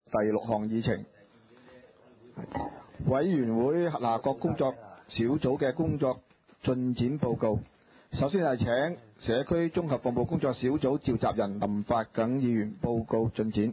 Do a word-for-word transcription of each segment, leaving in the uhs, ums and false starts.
第六項議程，委員會轄下各工作小組嘅工作進展報告。首先係請社區綜合服務工作小組召集人林發耿議員報告進展。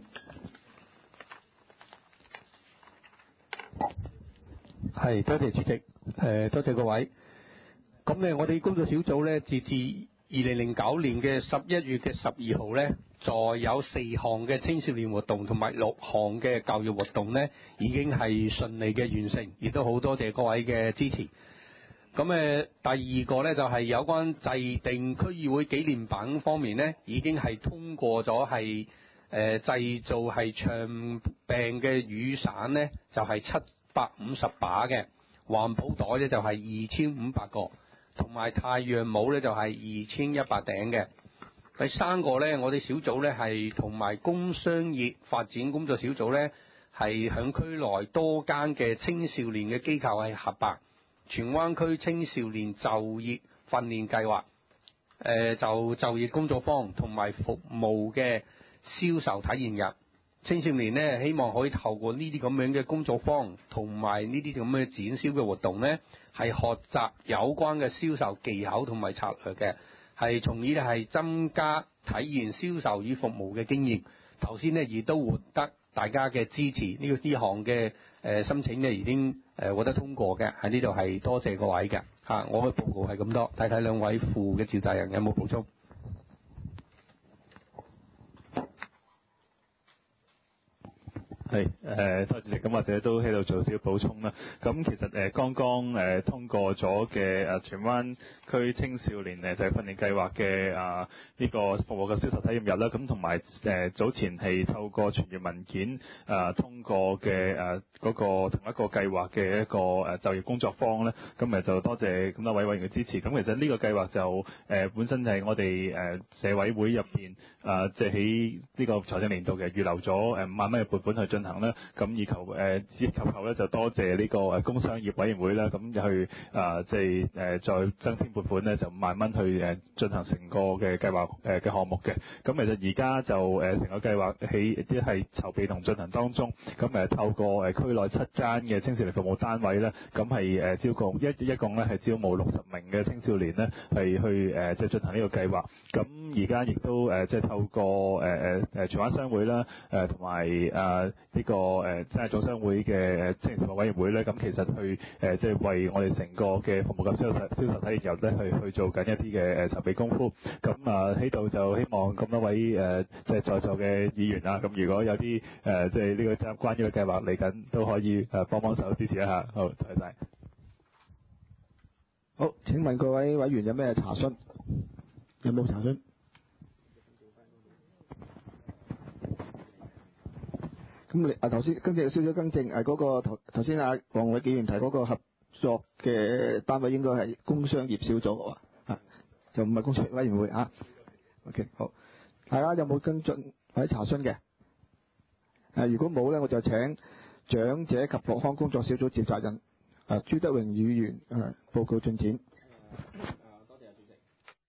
係，多謝主席，誒多謝各位。咁咧，我哋工作小組咧，截至二零零九年嘅十一月嘅十二號咧，再有四項嘅青少年活動同埋六項嘅教育活動咧，已經係順利嘅完成，亦都好多謝各位嘅支持。咁誒，第二個咧就係有關制定區議會紀念品方面咧，已經係通過咗係誒製造係長柄嘅雨傘咧，就係七百五十把嘅，環保袋咧就係二千五百個，同埋太陽帽咧就係二千一百頂嘅。第三個咧，我哋小組咧係同埋工商業發展工作小組咧係響區內多間嘅青少年嘅機構係合辦荃灣區青少年就業訓練計劃，誒、呃、就就業工作坊同埋服務嘅銷售體驗日。青少年呢，希望可以透過呢啲咁樣嘅工作坊同埋呢啲咁嘅展銷嘅活動呢，係學習有關嘅銷售技巧同埋策略嘅，係從而係增加體驗銷售與服務嘅經驗。頭先呢，亦都獲得大家嘅支持，呢、這個呢項嘅誒申請呢已經誒獲得通過嘅，喺呢度係多謝各位嘅嚇。我嘅報告係咁多，睇睇兩位副嘅召集人有冇補充。 係誒，多謝主席，咁或者都喺度做少少補充啦。咁其實誒、呃、剛剛誒、呃、通過咗嘅誒荃灣區青少年誒就係訓練計劃嘅啊呢個服務嘅銷售體驗日啦。咁同埋誒早前係透過傳閱文件啊通過嘅誒嗰個同一個計劃嘅一個誒就業工作坊咧。咁誒就多謝咁多位委員嘅支持。咁其實呢個計劃就誒、呃、本身係我哋誒社委會入邊啊即係喺呢個財政年度嘅預留咗誒五萬蚊嘅撥款去進行啦，咁以求誒，以求求咧就多謝呢個誒工商業委員會啦，咁去啊即係誒再增添撥款咧，就五萬蚊去誒進行成個嘅計劃誒嘅項目嘅。咁其實而家就誒成個計劃喺啲係籌備同進行當中，咁誒透過誒區內七間嘅青少年服務單位咧，咁係誒招共一一共咧係招募六十名嘅青少年咧係去誒即係進行呢個計劃。咁而家亦都誒即係透過誒誒誒荃灣商會啦，誒同埋誒。呢、這個誒即係總商會嘅誒青年事務委員會咧，咁其實去誒即係為我哋成個嘅服務及銷售銷售體驗日咧，去去做緊一啲嘅誒籌備功夫。咁啊喺度就希望咁多位誒即係在座嘅議員啊，咁如果有啲誒即係呢個關於個計劃嚟緊，都可以誒幫幫手支持一下。好，多謝晒。 好，請問各位委員有咩查詢？有冇查詢？咁你啊頭先跟住有少少更正，誒嗰個頭頭先阿黃偉議員提嗰個合作嘅單位應該係工商業小組啊，就唔係工商業委員會啊。OK， 好，大家有冇跟進或者查詢嘅？誒如果冇咧，我就請長者及復康工作小組召集人誒朱德榮議員誒報告進展。 誒多謝主席。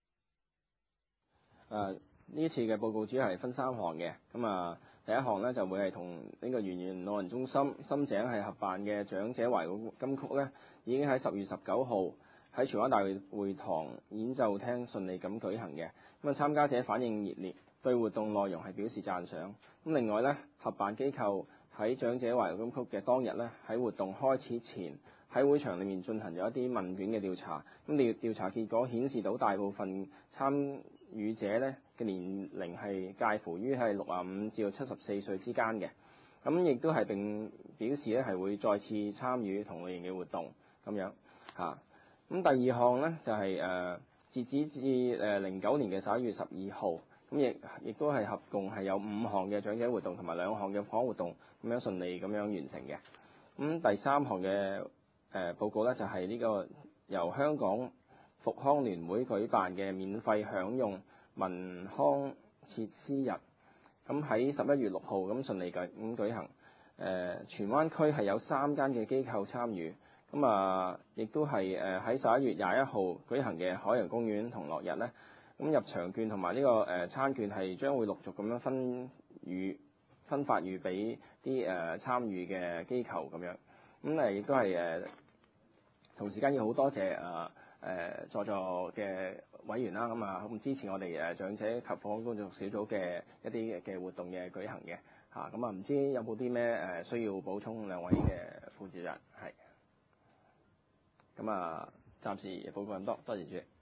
誒呢次嘅報告主要係分三項嘅，咁啊第一項呢就會係同呢個圓圓老人中心深井係合辦嘅長者懷古金曲呢，已經喺十月十九號喺荃灣大會會堂演奏廳順利咁舉行嘅，咁啊參加者反應熱烈，對活動內容係表示讚賞。咁另外呢，合辦機構喺長者懷古金曲嘅當日呢，喺活動開始前喺會場裏面進行咗一啲問卷嘅調查，咁調調查結果顯示到大部分參與者呢嘅年齡係介乎於係六十五至到七十四歲之間嘅，咁亦都係並表示咧係會再次參與同類型嘅活動咁樣嚇。咁第二項呢，就係、是、誒、呃、截止至誒零九年嘅十一月十二號，咁亦亦都係合共係有五項嘅長者活動同埋兩項嘅復康活動咁樣順利咁樣完成嘅。咁第三項嘅誒報告呢，就係、是、呢個由香港復康聯會舉辦嘅免費享用文康設施日，咁喺十一月六號咁順利咁舉行。誒、呃，荃灣區係有三間嘅機構參與，咁啊，亦都係誒喺十一月廿一號舉行嘅海洋公園同樂日呢，咁入場券同埋呢個誒餐券係將會陸續咁樣分予分發予俾啲誒參與嘅機構咁樣。咁誒亦都係誒同時間要好多謝誒誒在座嘅委員啦，咁啊咁支持我哋誒長者及房屋工作小組嘅一啲嘅活動嘅舉行嘅嚇。咁啊唔知有冇啲咩誒需要補充兩位嘅副主任係？咁啊暫時報告咁多，多謝主席。